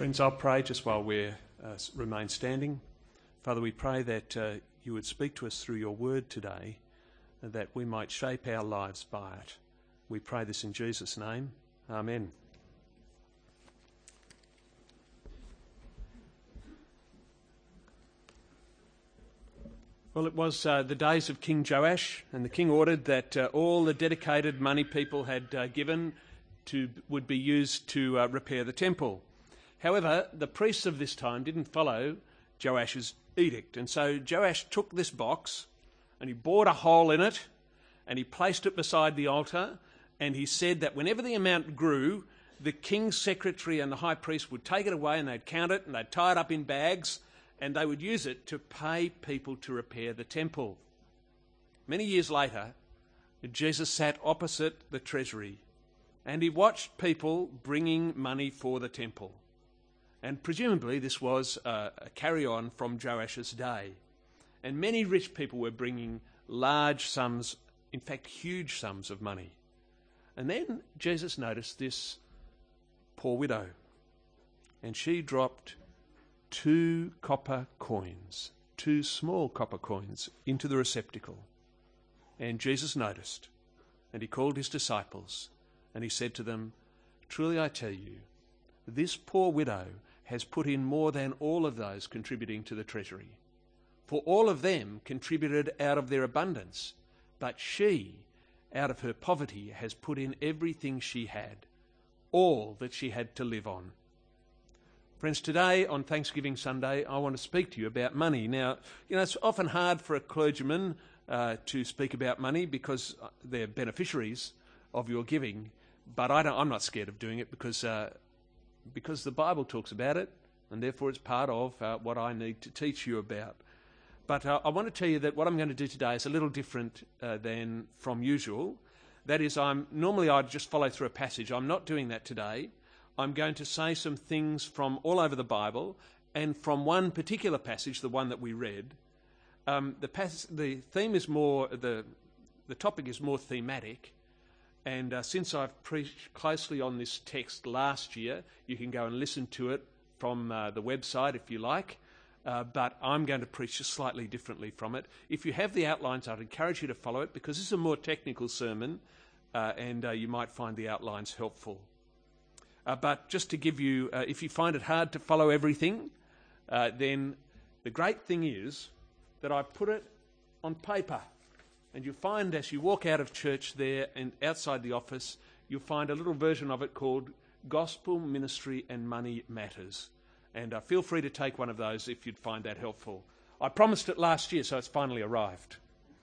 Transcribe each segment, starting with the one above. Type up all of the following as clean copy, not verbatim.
Friends, I'll pray just while we remain standing. Father, we pray that you would speak to us through your word today, that we might shape our lives by it. We pray this in Jesus' name. Amen. Well, it was the days of King Joash, and the king ordered that all the dedicated money people had given would be used to repair the temple. However, the priests of this time didn't follow Joash's edict, and so Joash took this box and he bored a hole in it and he placed it beside the altar, and he said that whenever the amount grew, the king's secretary and the high priest would take it away and they'd count it and they'd tie it up in bags and they would use it to pay people to repair the temple. Many years later, Jesus sat opposite the treasury and he watched people bringing money for the temple. And presumably this was a carry-on from Joash's day. And many rich people were bringing large sums, in fact huge sums of money. And then Jesus noticed this poor widow. And she dropped 2 copper coins, 2 small copper coins, into the receptacle. And Jesus noticed, and he called his disciples, and he said to them, "Truly I tell you, this poor widow has put in more than all of those contributing to the treasury. For all of them contributed out of their abundance, but she, out of her poverty, has put in everything she had, all that she had to live on." Friends, today on Thanksgiving Sunday, I want to speak to you about money. Now, it's often hard for a clergyman to speak about money because they're beneficiaries of your giving, but I'm not scared of doing it because the Bible talks about it, and therefore it's part of what I need to teach you about. But I want to tell you that what I'm going to do today is a little different than from usual. That is, normally I'd just follow through a passage. I'm not doing that today. I'm going to say some things from all over the Bible, and from one particular passage, the one that we read. The theme is more, the topic is more thematic. And since I've preached closely on this text last year, you can go and listen to it from the website if you like. But I'm going to preach just slightly differently from it. If you have the outlines, I'd encourage you to follow it because this is a more technical sermon and you might find the outlines helpful. But just to give you, if you find it hard to follow everything, then the great thing is that I've put it on paper. And you'll find as you walk out of church there and outside the office, you'll find a little version of it called Gospel, Ministry and Money Matters. And feel free to take one of those if you'd find that helpful. I promised it last year, so it's finally arrived.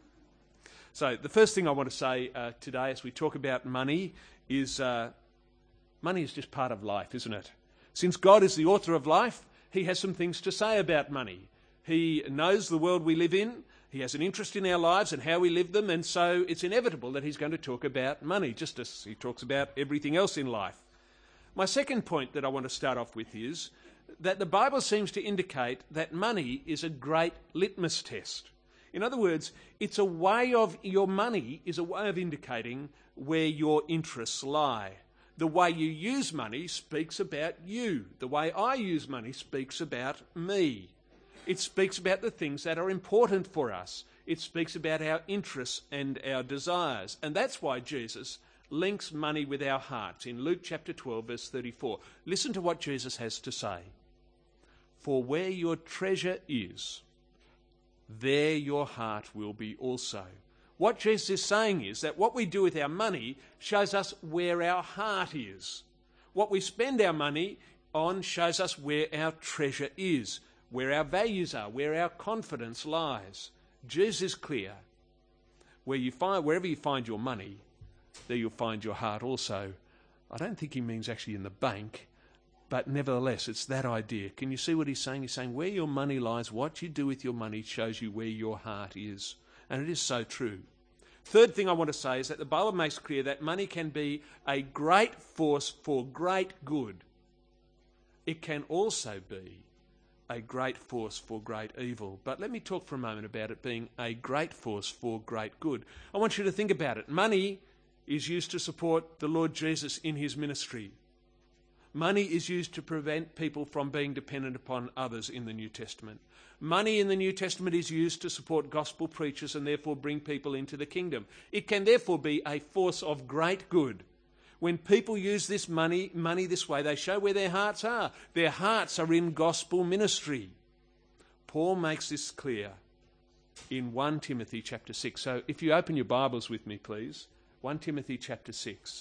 So the first thing I want to say today as we talk about money is money is just part of life, isn't it? Since God is the author of life, he has some things to say about money. He knows the world we live in. He has an interest in our lives and how we live them, and so it's inevitable that he's going to talk about money, just as he talks about everything else in life. My second point that I want to start off with is that the Bible seems to indicate that money is a great litmus test. In other words, your money is a way of indicating where your interests lie. The way you use money speaks about you. The way I use money speaks about me. It speaks about the things that are important for us. It speaks about our interests and our desires. And that's why Jesus links money with our hearts in Luke chapter 12, verse 34. Listen to what Jesus has to say. "For where your treasure is, there your heart will be also." What Jesus is saying is that what we do with our money shows us where our heart is. What we spend our money on shows us where our treasure is, where our values are, where our confidence lies. Jesus is clear. Wherever you find your money, there you'll find your heart also. I don't think he means actually in the bank, but nevertheless, it's that idea. Can you see what he's saying? He's saying where your money lies, what you do with your money shows you where your heart is. And it is so true. Third thing I want to say is that the Bible makes clear that money can be a great force for great good. It can also be a great force for great evil. But let me talk for a moment about it being a great force for great good. I want you to think about it. Money is used to support the Lord Jesus in his ministry. Money is used to prevent people from being dependent upon others in the New Testament. Money in the New Testament is used to support gospel preachers and therefore bring people into the kingdom. It can therefore be a force of great good. When people use this money this way, they show where their hearts are. Their hearts are in gospel ministry. Paul makes this clear in 1 Timothy chapter 6. So if you open your Bibles with me, please, 1 Timothy chapter 6.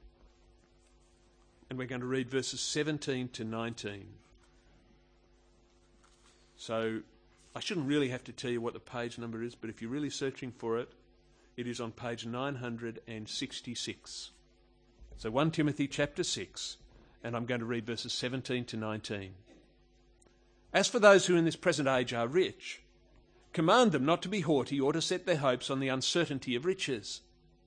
And we're going to read verses 17 to 19. So I shouldn't really have to tell you what the page number is, but if you're really searching for it, it is on page 966. So 1 Timothy chapter 6, and I'm going to read verses 17 to 19. As for those who in this present age are rich, command them not to be haughty or to set their hopes on the uncertainty of riches,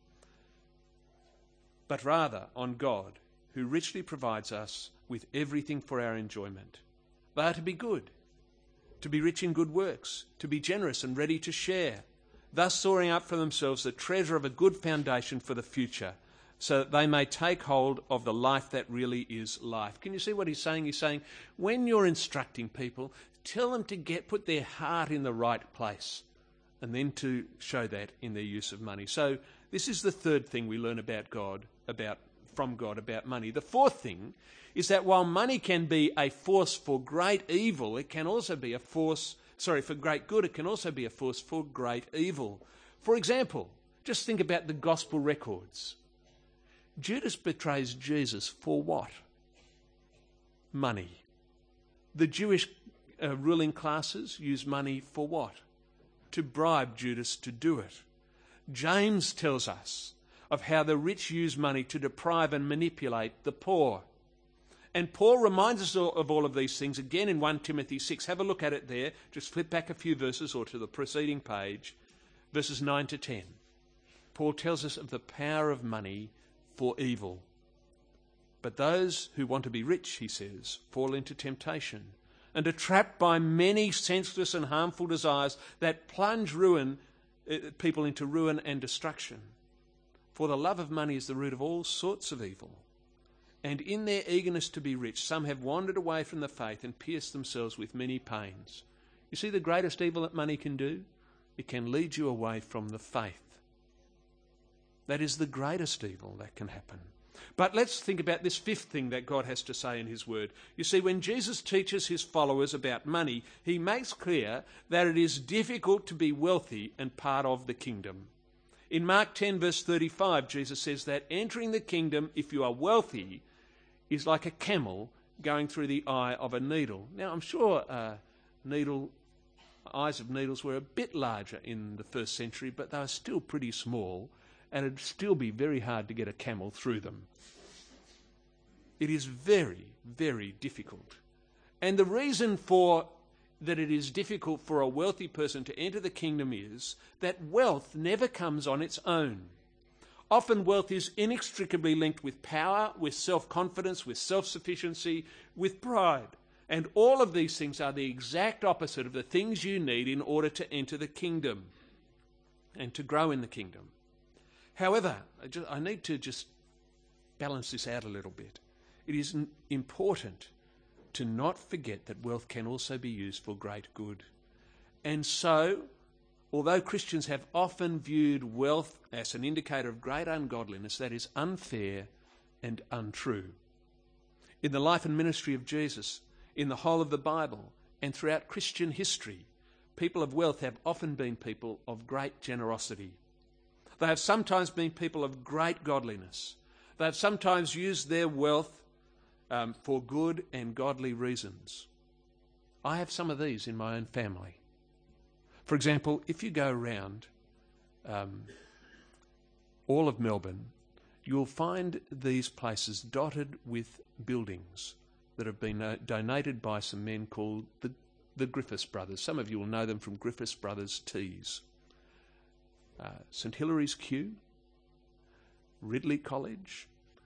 but rather on God, who richly provides us with everything for our enjoyment. They are to be good, to be rich in good works, to be generous and ready to share, thus storing up for themselves the treasure of a good foundation for the future, so that they may take hold of the life that really is life. Can you see what he's saying? He's saying, when you're instructing people, tell them to put their heart in the right place, and then to show that in their use of money. So this is the third thing we learn about God, from God about money. The fourth thing is that while money can be a force for great evil, it can also be a force, for great good, it can also be a force for great evil. For example, just think about the gospel records. Judas betrays Jesus for what? Money. The Jewish ruling classes use money for what? To bribe Judas to do it. James tells us of how the rich use money to deprive and manipulate the poor. And Paul reminds us of all of these things again in 1 Timothy 6. Have a look at it there. Just flip back a few verses or to the preceding page, verses 9 to 10. Paul tells us of the power of money for evil. But those who want to be rich, he says, fall into temptation and are trapped by many senseless and harmful desires that plunge people into ruin and destruction. For the love of money is the root of all sorts of evil. And in their eagerness to be rich, some have wandered away from the faith and pierced themselves with many pains. You see the greatest evil that money can do? It can lead you away from the faith. That is the greatest evil that can happen. But let's think about this fifth thing that God has to say in his word. You see, when Jesus teaches his followers about money, he makes clear that it is difficult to be wealthy and part of the kingdom. In Mark 10 verse 35, Jesus says that entering the kingdom, if you are wealthy, is like a camel going through the eye of a needle. Now, I'm sure eyes of needles were a bit larger in the first century, but they were still pretty small, and it'd still be very hard to get a camel through them. It is very, very difficult. And the reason for that it is difficult for a wealthy person to enter the kingdom is that wealth never comes on its own. Often wealth is inextricably linked with power, with self-confidence, with self-sufficiency, with pride. And all of these things are the exact opposite of the things you need in order to enter the kingdom and to grow in the kingdom. However, I need to just balance this out a little bit. It is important to not forget that wealth can also be used for great good. And so, although Christians have often viewed wealth as an indicator of great ungodliness, that is unfair and untrue. In the life and ministry of Jesus, in the whole of the Bible, and throughout Christian history, people of wealth have often been people of great generosity. They have sometimes been people of great godliness. They have sometimes used their wealth for good and godly reasons. I have some of these in my own family. For example, if you go around all of Melbourne, you'll find these places dotted with buildings that have been donated by some men called the Griffiths brothers. Some of you will know them from Griffiths Brothers Teas. St Hilary's Kew, Ridley College,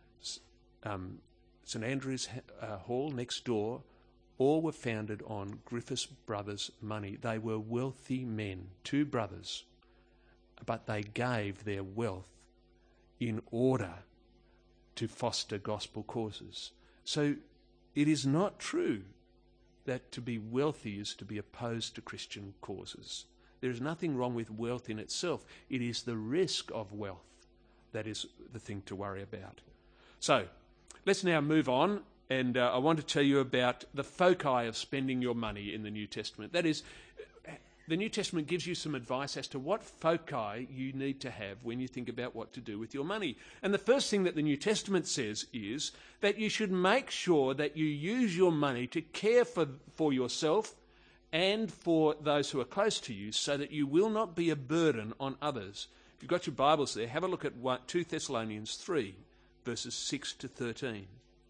St Andrew's Hall next door, all were founded on Griffiths brothers' money. They were wealthy men, two brothers, but they gave their wealth in order to foster gospel causes. So it is not true that to be wealthy is to be opposed to Christian causes. There is nothing wrong with wealth in itself. It is the risk of wealth that is the thing to worry about. So, let's now move on, and I want to tell you about the foci of spending your money in the New Testament. That is, the New Testament gives you some advice as to what foci you need to have when you think about what to do with your money. And the first thing that the New Testament says is that you should make sure that you use your money to care for yourself and for those who are close to you, so that you will not be a burden on others. If you've got your Bibles there, have a look at 2 Thessalonians 3, verses 6 to 13.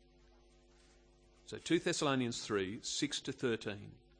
So 2 Thessalonians 3, 6 to 13.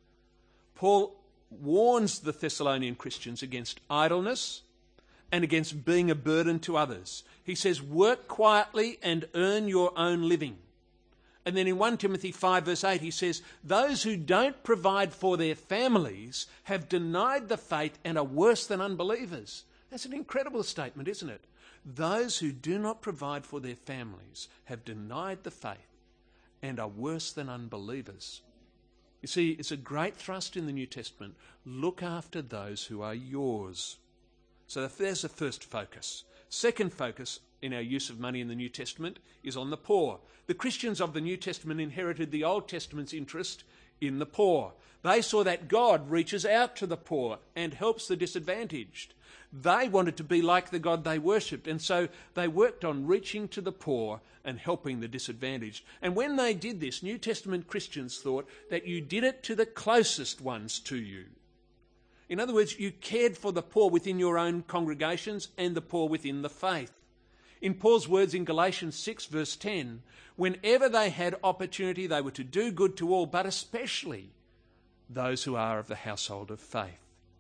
Paul warns the Thessalonian Christians against idleness and against being a burden to others. He says, work quietly and earn your own living. And then in 1 Timothy 5 verse 8 he says, those who don't provide for their families have denied the faith and are worse than unbelievers. That's an incredible statement, isn't it? Those who do not provide for their families have denied the faith and are worse than unbelievers. You see, it's a great thrust in the New Testament. Look after those who are yours. So there's the first focus. Second focus in our use of money in the New Testament is on the poor. The Christians of the New Testament inherited the Old Testament's interest in the poor. They saw that God reaches out to the poor and helps the disadvantaged. They wanted to be like the God they worshipped, and so they worked on reaching to the poor and helping the disadvantaged. And when they did this, New Testament Christians thought that you did it to the closest ones to you. In other words, you cared for the poor within your own congregations and the poor within the faith. In Paul's words in Galatians 6 verse 10, whenever they had opportunity, they were to do good to all, but especially those who are of the household of faith.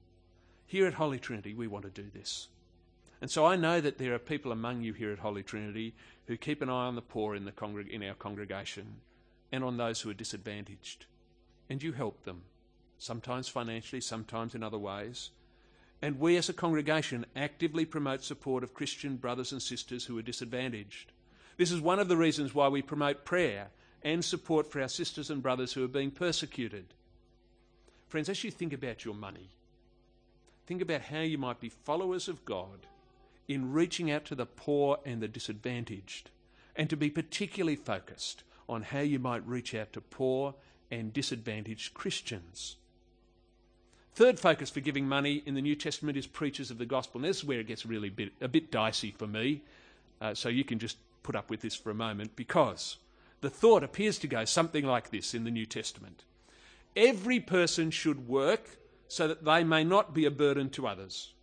Here at Holy Trinity, we want to do this. And so I know that there are people among you here at Holy Trinity who keep an eye on the poor in our congregation and on those who are disadvantaged. And you help them, sometimes financially, sometimes in other ways. And we as a congregation actively promote support of Christian brothers and sisters who are disadvantaged. This is one of the reasons why we promote prayer and support for our sisters and brothers who are being persecuted. Friends, as you think about your money, think about how you might be followers of God in reaching out to the poor and the disadvantaged, and to be particularly focused on how you might reach out to poor and disadvantaged Christians. Third focus for giving money in the New Testament is preachers of the gospel. And this is where it gets really a bit dicey for me, so you can just put up with this for a moment, because the thought appears to go something like this in the New Testament. Every person should work so that they may not be a burden to others.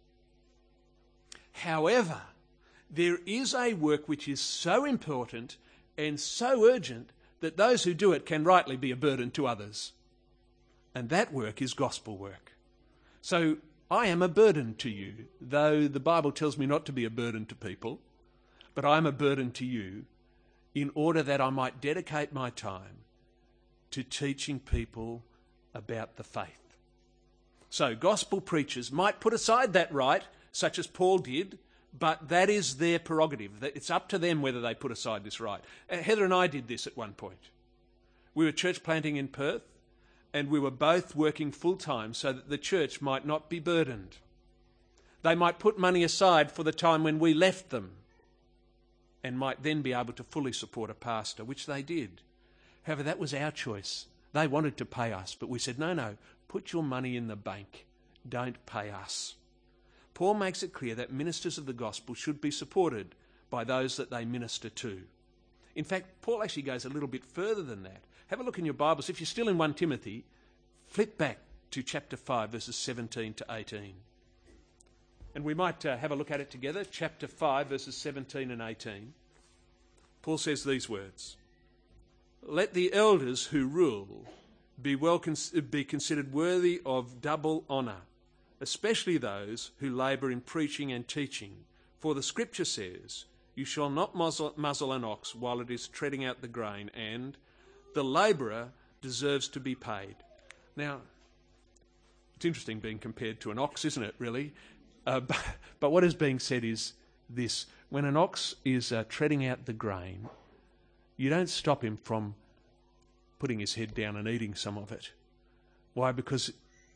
However, there is a work which is so important and so urgent that those who do it can rightly be a burden to others. And that work is gospel work. So I am a burden to you, though the Bible tells me not to be a burden to people, but I am a burden to you in order that I might dedicate my time to teaching people about the faith. So gospel preachers might put aside that right, such as Paul did, but that is their prerogative. It's up to them whether they put aside this right. Heather and I did this at one point. We were church planting in Perth, and we were both working full-time so that the church might not be burdened. They might put money aside for the time when we left them, and might then be able to fully support a pastor, which they did. However, that was our choice. They wanted to pay us, but we said, no, put your money in the bank. Don't pay us. Paul makes it clear that ministers of the gospel should be supported by those that they minister to. In fact, Paul actually goes a little bit further than that. Have a look in your Bibles. If you're still in 1 Timothy, flip back to chapter 5, verses 17 to 18. And we might have a look at it together. Chapter 5, verses 17 and 18. Paul says these words: "Let the elders who rule be considered worthy of double honour, especially those who labour in preaching and teaching. For the Scripture says, 'You shall not muzzle an ox while it is treading out the grain,' and 'the labourer deserves to be paid.'" Now, it's interesting being compared to an ox, isn't it, really? But what is being said is this: when an ox is treading out the grain, you don't stop him from putting his head down and eating some of it. Why? Because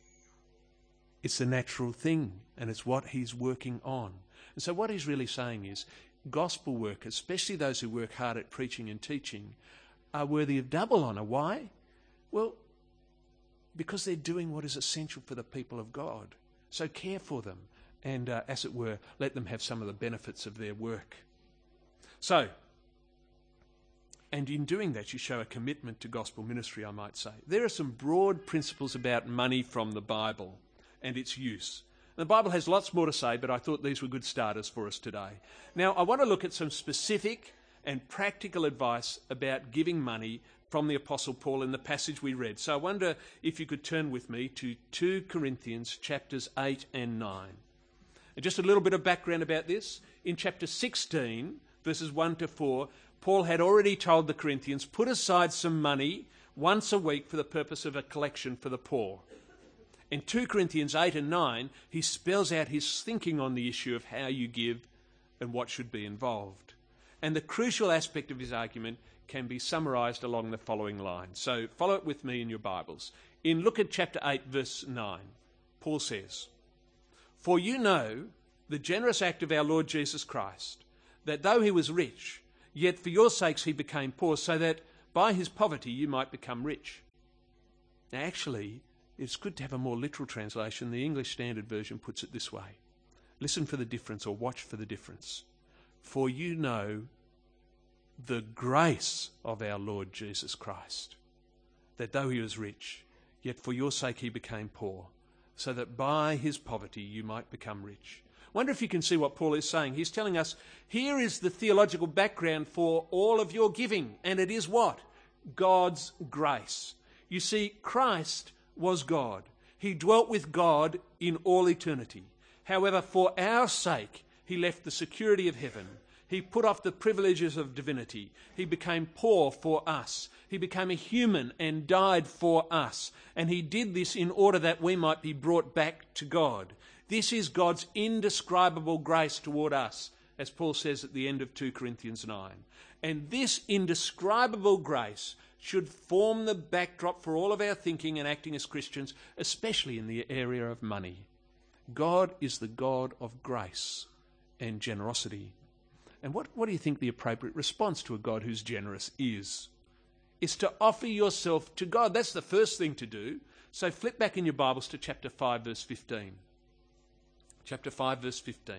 it's the natural thing, and it's what he's working on. And so what he's really saying is, gospel workers, especially those who work hard at preaching and teaching, are worthy of double honour. Why? Well, because they're doing what is essential for the people of God. So care for them and, as it were, let them have some of the benefits of their work. So, and in doing that, you show a commitment to gospel ministry, I might say. There are some broad principles about money from the Bible and its use. The Bible has lots more to say, but I thought these were good starters for us today. Now, I want to look at some specific and practical advice about giving money from the Apostle Paul in the passage we read. So I wonder if you could turn with me to 2 Corinthians chapters 8 and 9. And just a little bit of background about this. In chapter 16, verses 1 to 4, Paul had already told the Corinthians, put aside some money once a week for the purpose of a collection for the poor. In 2 Corinthians 8 and 9, he spells out his thinking on the issue of how you give and what should be involved. And the crucial aspect of his argument can be summarised along the following lines. So follow it with me in your Bibles. Look at chapter 8, verse 9. Paul says, for you know the generous act of our Lord Jesus Christ, that though he was rich, yet for your sakes he became poor, so that by his poverty you might become rich. Now actually, it's good to have a more literal translation. The English Standard Version puts it this way. Listen for the difference, or watch for the difference. For you know the grace of our Lord Jesus Christ, that though he was rich, yet for your sake he became poor, so that by his poverty you might become rich. Wonder if you can see what Paul is saying. He's telling us, here is the theological background for all of your giving, and it is what? God's grace. You see, Christ was God. He dwelt with God in all eternity. However, for our sake, he left the security of heaven. He put off the privileges of divinity. He became poor for us. He became a human and died for us. And he did this in order that we might be brought back to God. This is God's indescribable grace toward us, as Paul says at the end of 2 Corinthians 9. And this indescribable grace should form the backdrop for all of our thinking and acting as Christians, especially in the area of money. God is the God of grace and generosity. And what do you think the appropriate response to a God who's generous is? It's to offer yourself to God. That's the first thing to do. So flip back in your Bibles to chapter 5, verse 15. Chapter 5, verse 15.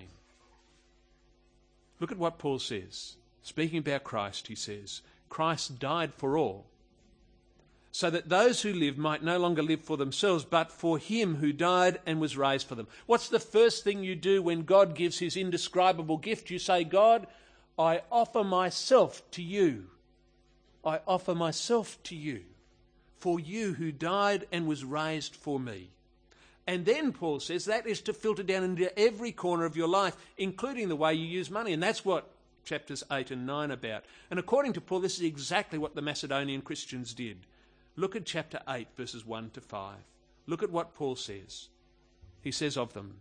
Look at what Paul says. Speaking about Christ, he says, Christ died for all, so that those who live might no longer live for themselves, but for him who died and was raised for them. What's the first thing you do when God gives his indescribable gift? You say, God, I offer myself to you. I offer myself to you, for you who died and was raised for me. And then Paul says that is to filter down into every corner of your life, including the way you use money. And that's what chapters 8 and 9 are about. And according to Paul, this is exactly what the Macedonian Christians did. Look at chapter 8, verses 1 to 5. Look at what Paul says. He says of them,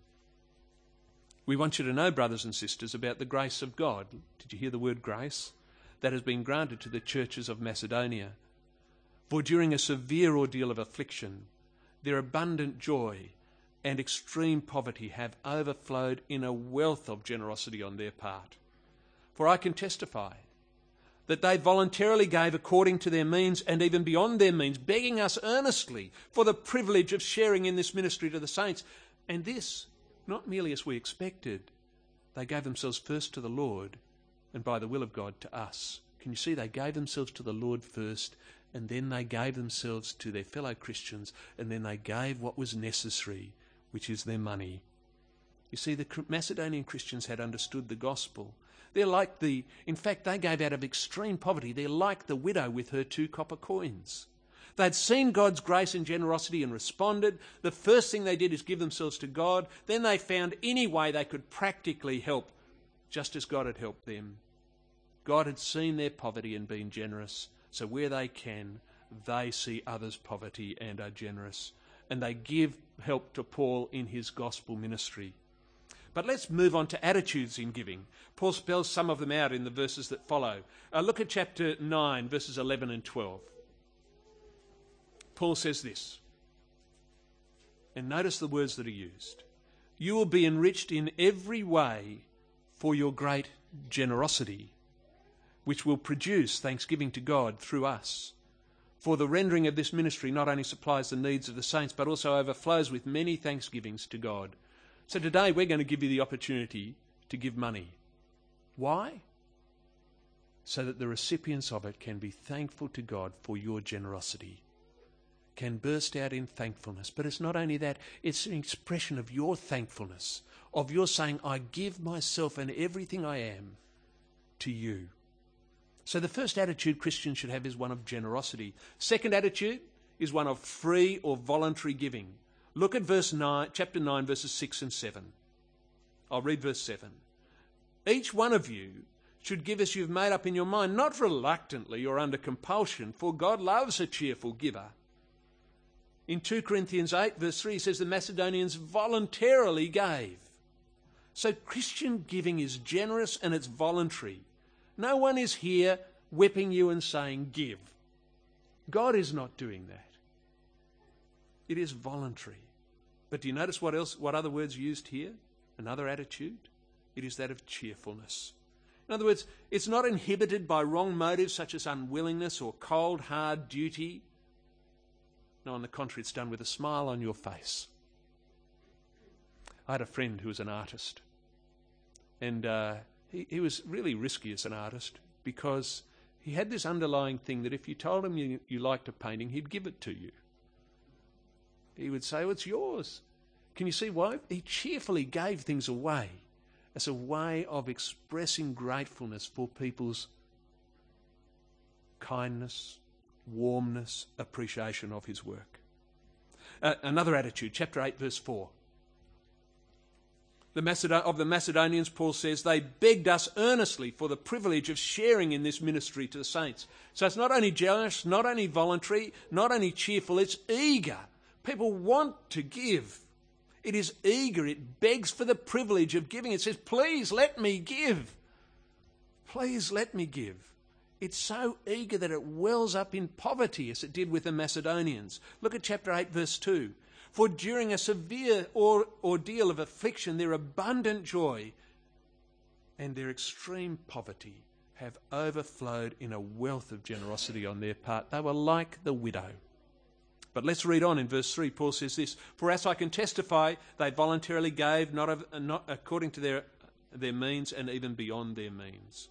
we want you to know, brothers and sisters, about the grace of God. Did you hear the word grace? That has been granted to the churches of Macedonia. For during a severe ordeal of affliction, their abundant joy and extreme poverty have overflowed in a wealth of generosity on their part. For I can testify that they voluntarily gave according to their means and even beyond their means, begging us earnestly for the privilege of sharing in this ministry to the saints. And this, not merely as we expected, they gave themselves first to the Lord and by the will of God to us. Can you see they gave themselves to the Lord first, and then they gave themselves to their fellow Christians, and then they gave what was necessary, which is their money. You see, the Macedonian Christians had understood the gospel. They're like in fact, they gave out of extreme poverty. They're like the widow with her 2 copper coins. They'd seen God's grace and generosity and responded. The first thing they did is give themselves to God. Then they found any way they could practically help, just as God had helped them. God had seen their poverty and been generous. So where they can, they see others' poverty and are generous. And they give help to Paul in his gospel ministry. But let's move on to attitudes in giving. Paul spells some of them out in the verses that follow. Look at chapter 9, verses 11 and 12. Paul says this, and notice the words that are used. You will be enriched in every way for your great generosity, which will produce thanksgiving to God through us. For the rendering of this ministry not only supplies the needs of the saints, but also overflows with many thanksgivings to God. So today we're going to give you the opportunity to give money. Why? So that the recipients of it can be thankful to God for your generosity, can burst out in thankfulness. But it's not only that, it's an expression of your thankfulness, of your saying, I give myself and everything I am to you. So the first attitude Christians should have is one of generosity. Second attitude is one of free or voluntary giving. Look at chapter 9, verses 6 and 7. I'll read verse 7. Each one of you should give as you've made up in your mind, not reluctantly or under compulsion, for God loves a cheerful giver. In 2 Corinthians 8, verse 3, it says the Macedonians voluntarily gave. So Christian giving is generous and it's voluntary. No one is here whipping you and saying, give. God is not doing that. It is voluntary. But do you notice what other words used here? Another attitude? It is that of cheerfulness. In other words, it's not inhibited by wrong motives such as unwillingness or cold, hard duty. No, on the contrary, it's done with a smile on your face. I had a friend who was an artist. And he was really risky as an artist because he had this underlying thing that if you told him you liked a painting, he'd give it to you. He would say, well, it's yours. Can you see why? He cheerfully gave things away as a way of expressing gratefulness for people's kindness, warmness, appreciation of his work. Another attitude, chapter 8, verse 4. Of the Macedonians, Paul says, they begged us earnestly for the privilege of sharing in this ministry to the saints. So it's not only generous, not only voluntary, not only cheerful, it's eager. People want to give. It is eager. It begs for the privilege of giving. It says, please let me give. Please let me give. It's so eager that it wells up in poverty as it did with the Macedonians. Look at chapter 8, verse 2. For during a severe ordeal of affliction, their abundant joy and their extreme poverty have overflowed in a wealth of generosity on their part. They were like the widow. But let's read on in verse 3. Paul says this, for as I can testify, they voluntarily gave, not according to their means and even beyond their means.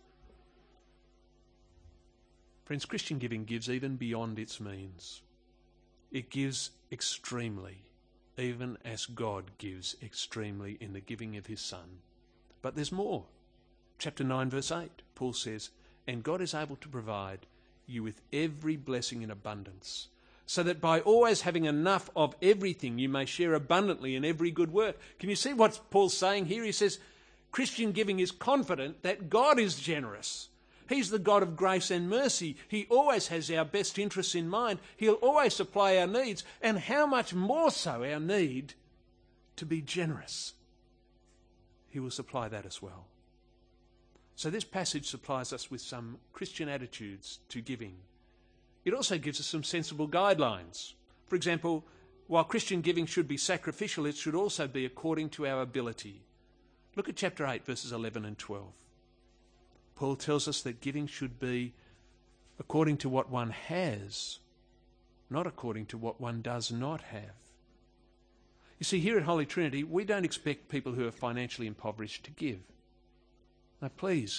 Friends, Christian giving gives even beyond its means. It gives extremely, even as God gives extremely in the giving of his Son. But there's more. Chapter 9, verse 8, Paul says, and God is able to provide you with every blessing in abundance, so that by always having enough of everything, you may share abundantly in every good work. Can you see what Paul's saying here? He says, Christian giving is confident that God is generous. He's the God of grace and mercy. He always has our best interests in mind. He'll always supply our needs, and how much more so our need to be generous. He will supply that as well. So this passage supplies us with some Christian attitudes to giving. It also gives us some sensible guidelines. For example, while Christian giving should be sacrificial, it should also be according to our ability. Look at chapter 8, verses 11 and 12. Paul tells us that giving should be according to what one has, not according to what one does not have. You see, here at Holy Trinity, we don't expect people who are financially impoverished to give. Now, please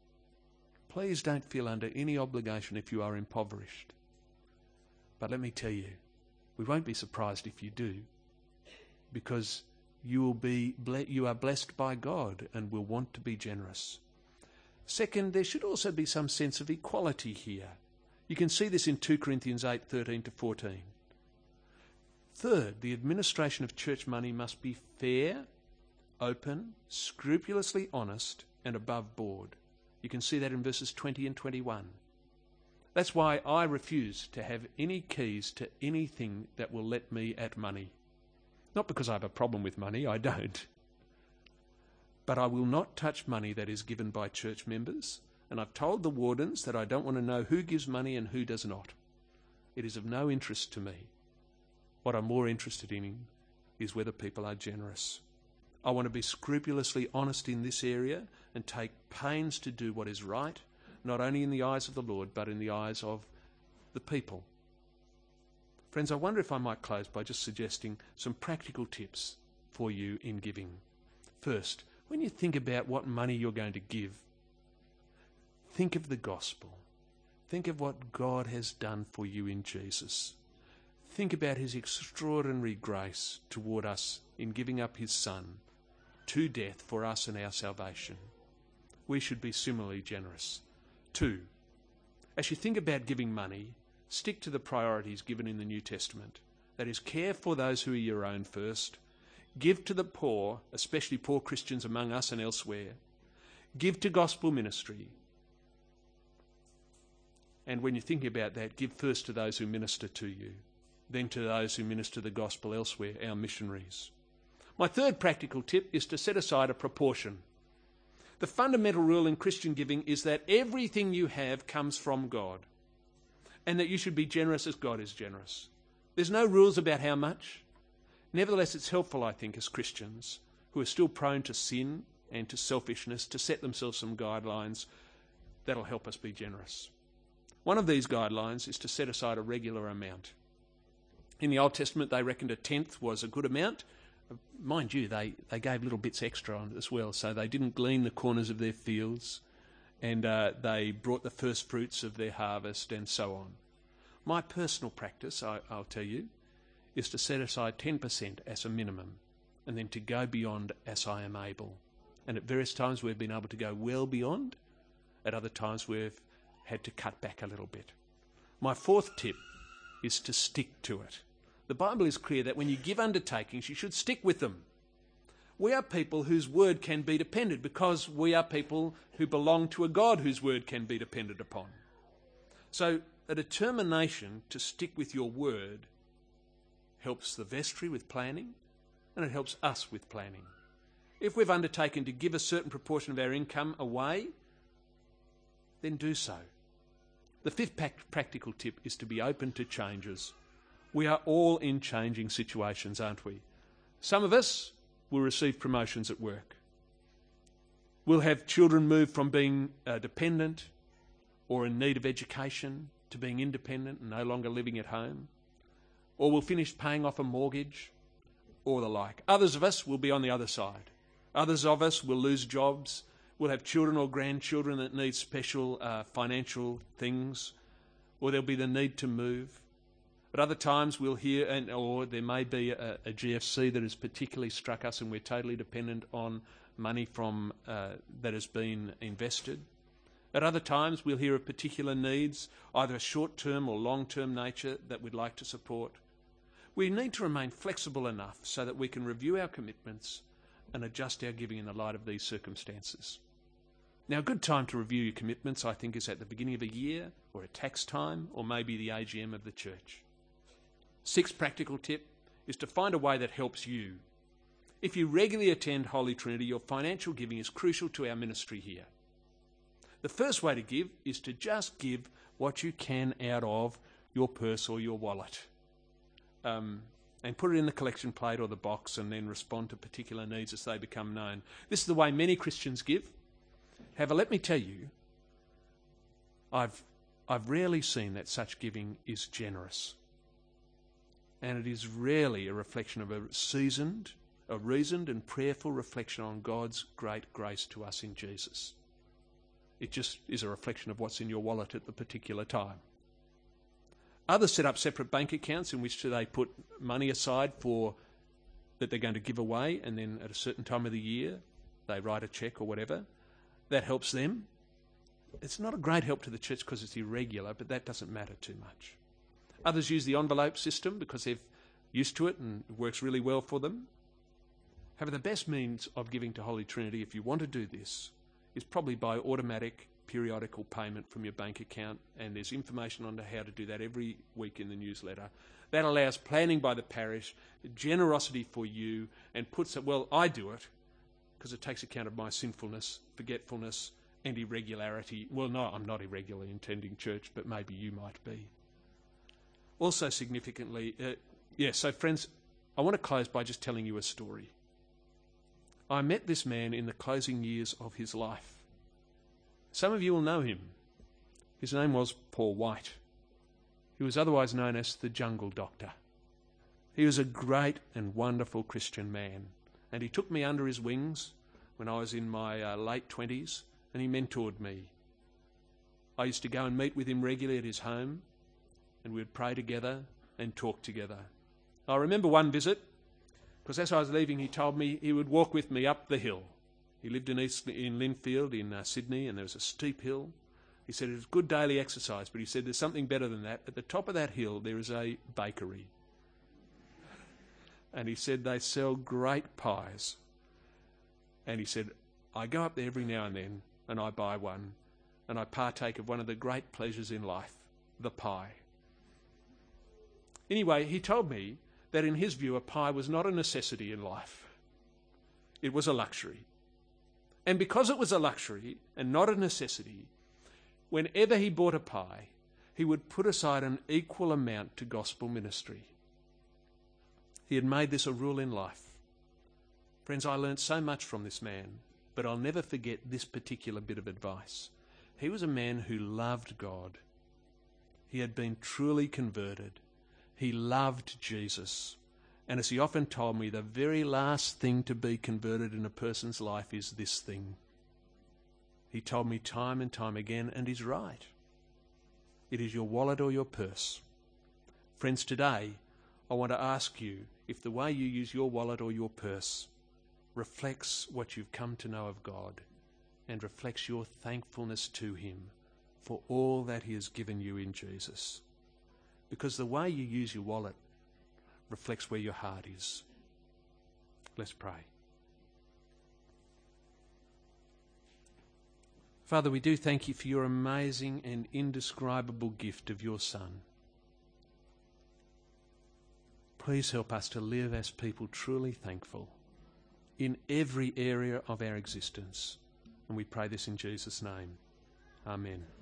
don't feel under any obligation if you are impoverished. But let me tell you, we won't be surprised if you do, because you are blessed by God and will want to be generous. Second, there should also be some sense of equality here. You can see this in 2 Corinthians 8, 13 to 14. Third, the administration of church money must be fair, open, scrupulously honest, and above board. You can see that in verses 20 and 21. That's why I refuse to have any keys to anything that will let me at money. Not because I have a problem with money, I don't. But I will not touch money that is given by church members, and I've told the wardens that I don't want to know who gives money and who does not. it is of no interest to me. What I'm more interested in is whether people are generous. I want to be scrupulously honest in this area and take pains to do what is right, not only in the eyes of the Lord, but in the eyes of the people. Friends, I wonder if I might close by just suggesting some practical tips for you in giving. First, when you think about what money you're going to give, think of the gospel. Think of what God has done for you in Jesus. Think about his extraordinary grace toward us in giving up his Son to death for us and our salvation. We should be similarly generous. 2, as you think about giving money, stick to the priorities given in the New Testament. That is, care for those who are your own first. Give to the poor, especially poor Christians among us and elsewhere. Give to gospel ministry. And when you're thinking about that, give first to those who minister to you, then to those who minister the gospel elsewhere, our missionaries. My third practical tip is to set aside a proportion. The fundamental rule in Christian giving is that everything you have comes from God, and that you should be generous as God is generous. There's no rules about how much. Nevertheless, it's helpful, I think, as Christians who are still prone to sin and to selfishness, to set themselves some guidelines that'll help us be generous. One of these guidelines is to set aside a regular amount. In the Old Testament, they reckoned a tenth was a good amount. Mind you, they gave little bits extra on it as well, so they didn't glean the corners of their fields, and they brought the first fruits of their harvest and so on. My personal practice, I'll tell you, is to set aside 10% as a minimum, and then to go beyond as I am able. And at various times we've been able to go well beyond. At other times we've had to cut back a little bit. My fourth tip is to stick to it. The Bible is clear that when you give undertakings, you should stick with them. We are people whose word can be depended because we are people who belong to a God whose word can be depended upon. So a determination to stick with your word helps the vestry with planning, and it helps us with planning. If we've undertaken to give a certain proportion of our income away, then do so. The fifth practical tip is to be open to changes. We are all in changing situations, aren't we? Some of us will receive promotions at work. We'll have children move from being dependent or in need of education to being independent and no longer living at home. Or we'll finish paying off a mortgage or the like. Others of us will be on the other side. Others of us will lose jobs. We'll have children or grandchildren that need special financial things, or there'll be the need to move. At other times we'll hear, or there may be a GFC that has particularly struck us and we're totally dependent on money from that has been invested. At other times we'll hear of particular needs, either a short-term or long-term nature that we'd like to support. We need to remain flexible enough so that we can review our commitments and adjust our giving in the light of these circumstances. Now, a good time to review your commitments, I think, is at the beginning of a year or a tax time or maybe the AGM of the church. Sixth practical tip is to find a way that helps you. If you regularly attend Holy Trinity, your financial giving is crucial to our ministry here. The first way to give is to just give what you can out of your purse or your wallet. And put it in the collection plate or the box and then respond to particular needs as they become known. This is the way many Christians give. However, let me tell you, I've rarely seen that such giving is generous. And it is rarely a reflection of a reasoned and prayerful reflection on God's great grace to us in Jesus. It just is a reflection of what's in your wallet at the particular time. Others set up separate bank accounts in which they put money aside for that they're going to give away, and then at a certain time of the year they write a cheque or whatever. That helps them. It's not a great help to the church because it's irregular, but that doesn't matter too much. Others use the envelope system because they're used to it and it works really well for them. However, the best means of giving to Holy Trinity, if you want to do this, is probably by automatic periodical payment from your bank account, and there's information on how to do that every week in the newsletter. That allows planning by the parish, generosity for you, and puts it, well, I do it because it takes account of my sinfulness, forgetfulness, and irregularity. Well, no, I'm not irregularly attending church, but maybe you might be. Also significantly, so friends, I want to close by just telling you a story. I met this man in the closing years of his life. Some of you will know him. His name was Paul White. He was otherwise known as the Jungle Doctor. He was a great and wonderful Christian man, and he took me under his wings when I was in my late 20s, and he mentored me. I used to go and meet with him regularly at his home, and we'd pray together and talk together. I remember one visit, because as I was leaving, he told me he would walk with me up the hill. He lived in Lindfield in Sydney, and there was a steep hill. He said it was good daily exercise, but he said there's something better than that. At the top of that hill, there is a bakery. And he said they sell great pies. And he said, I go up there every now and then, and I buy one, and I partake of one of the great pleasures in life, the pie. Anyway, he told me that in his view, a pie was not a necessity in life. It was a luxury. And because it was a luxury and not a necessity, whenever he bought a pie, he would put aside an equal amount to gospel ministry. He had made this a rule in life. Friends, I learned so much from this man, but I'll never forget this particular bit of advice. He was a man who loved God. He had been truly converted. He loved Jesus. And as he often told me, the very last thing to be converted in a person's life is this thing. He told me time and time again, and he's right. It is your wallet or your purse. Friends, today, I want to ask you if the way you use your wallet or your purse reflects what you've come to know of God and reflects your thankfulness to him for all that he has given you in Jesus. Because the way you use your wallet reflects where your heart is. Let's pray. Father, we do thank you for your amazing and indescribable gift of your Son. Please help us to live as people truly thankful in every area of our existence. And we pray this in Jesus' name. Amen.